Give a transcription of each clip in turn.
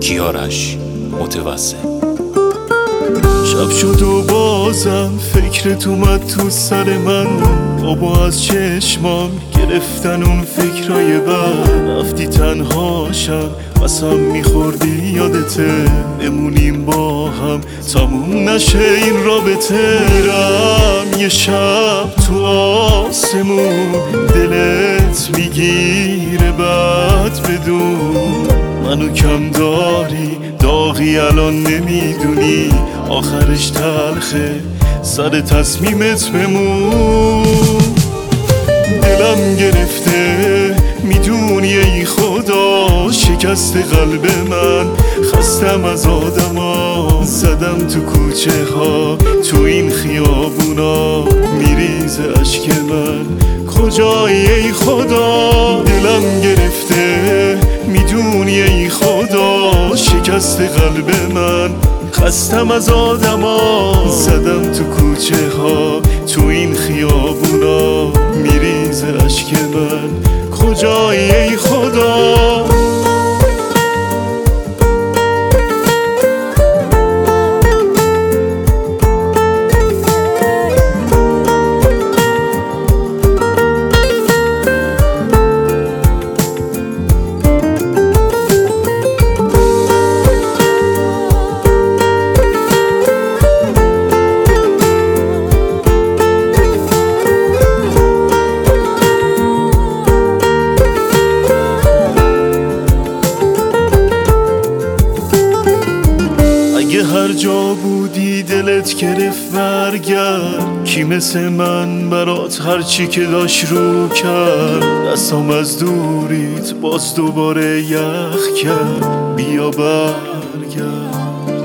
کیارش متوسل. شب شد و بازم فکرت اومد تو سر من، بابا از چشمام گرفتن اون فکرای بد. رفتی تنهاشم قسم میخوردی یادته بمونیم با هم تموم نشه این رابطه. میرم یه شب تو آسمون دلت میگیره بعد بدون منو کم داری داغی الان نمیدونی آخرش تلخه سر تصمیمت بمون. دلم گرفته میدونی ای خدا شکست قلب من، خستم از آدما زدم تو کوچه ها تو این خیابونا میریزه اشک من کجایی ای خدا. دلم گرفته میدونی ای خدا شکست قلب من، خستم از آدما زدم تو کوچه ها تو این خیابونا میریزه اشک من کجایی ای خدا. اگه هر جا بودی دلت گرفت برگرد، کی مثل من برات هرچی که داشت رو کرد. دستام از دوریت باز دوباره یخ کرد بیا برگرد.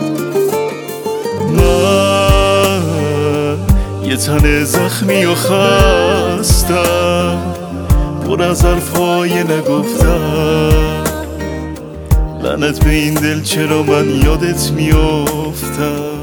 من یه تن زخمی و خستم پر از حرفای نگفتم، لعنت به این دل چرا من یادت میافتم.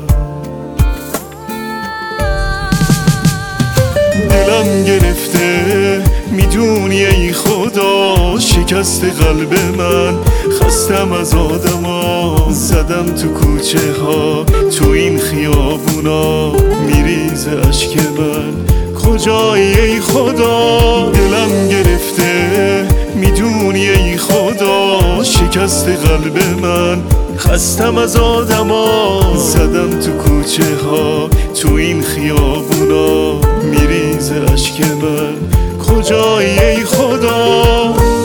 دلم گرفته میدونی ای خدا شکست قلب من، خستم از آدما زدم تو کوچه ها تو این خیابونا میریزه اشک من کجایی ای خدا. دلم گرفته میدونی ای خدا شکست قلب من، خستم از آدما زدم تو کوچه ها تو این خیابونا میریزه اشک من کجایی ای خدا.